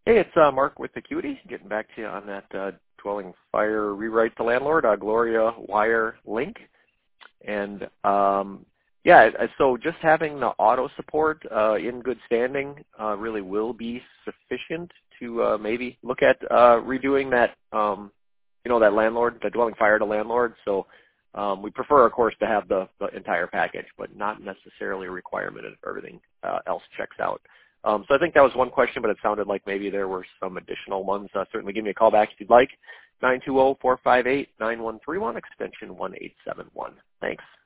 Hey, it's Mark with Acuity, getting back to you on that dwelling fire rewrite to landlord, Gloria Wire link. And so just having the auto support in good standing really will be sufficient to maybe look at redoing that, that landlord, the dwelling fire to landlord. So we prefer, of course, to have the entire package, but not necessarily a requirement if everything else checks out. So I think that was one question, but it sounded like maybe there were some additional ones. Certainly give me a call back if you'd like. 920-458-9131, extension 1871. Thanks.